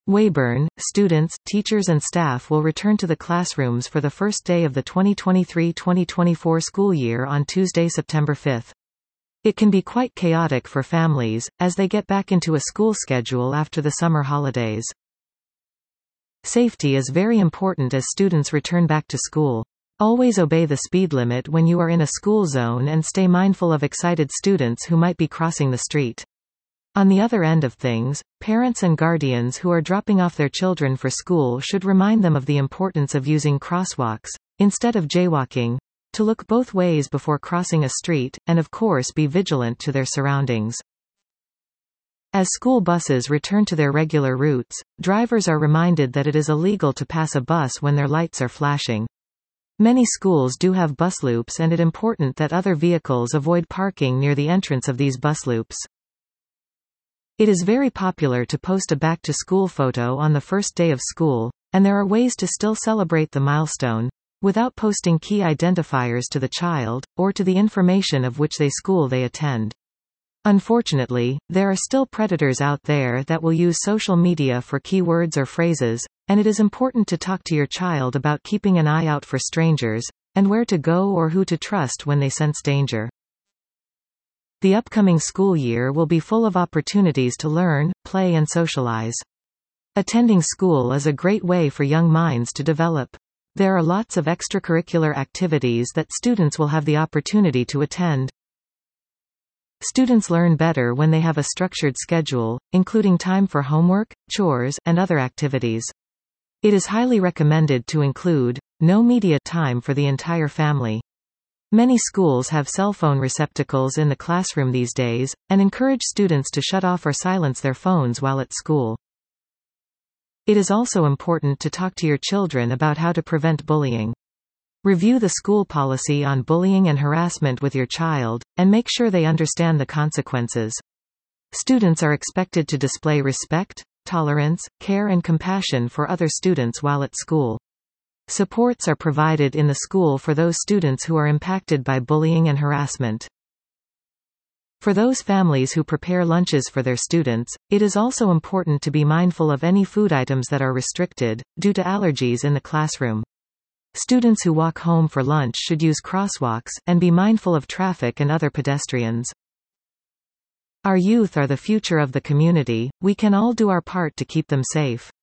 Weyburn, students, teachers and staff will return to the classrooms for the first day of the 2023-2024 school year on Tuesday, September 5. It can be quite chaotic for families, as they get back into a school schedule after the summer holidays. Safety is very important as students return back to school. Always obey the speed limit when you are in a school zone and stay mindful of excited students who might be crossing the street. On the other end of things, parents and guardians who are dropping off their children for school should remind them of the importance of using crosswalks, instead of jaywalking, to look both ways before crossing a street, and of course be vigilant to their surroundings. As school buses return to their regular routes, drivers are reminded that it is illegal to pass a bus when their lights are flashing. Many schools do have bus loops, and it is important that other vehicles avoid parking near the entrance of these bus loops. It is very popular to post a back-to-school photo on the first day of school, and there are ways to still celebrate the milestone, without posting key identifiers to the child, or to the information of which school they attend. Unfortunately, there are still predators out there that will use social media for keywords or phrases, and it is important to talk to your child about keeping an eye out for strangers, and where to go or who to trust when they sense danger. The upcoming school year will be full of opportunities to learn, play and socialize. Attending school is a great way for young minds to develop. There are lots of extracurricular activities that students will have the opportunity to attend. Students learn better when they have a structured schedule, including time for homework, chores, and other activities. It is highly recommended to include no media time for the entire family. Many schools have cell phone receptacles in the classroom these days, and encourage students to shut off or silence their phones while at school. It is also important to talk to your children about how to prevent bullying. Review the school policy on bullying and harassment with your child, and make sure they understand the consequences. Students are expected to display respect, tolerance, care and compassion for other students while at school. Supports are provided in the school for those students who are impacted by bullying and harassment. For those families who prepare lunches for their students, it is also important to be mindful of any food items that are restricted, due to allergies in the classroom. Students who walk home for lunch should use crosswalks, and be mindful of traffic and other pedestrians. Our youth are the future of the community, we can all do our part to keep them safe.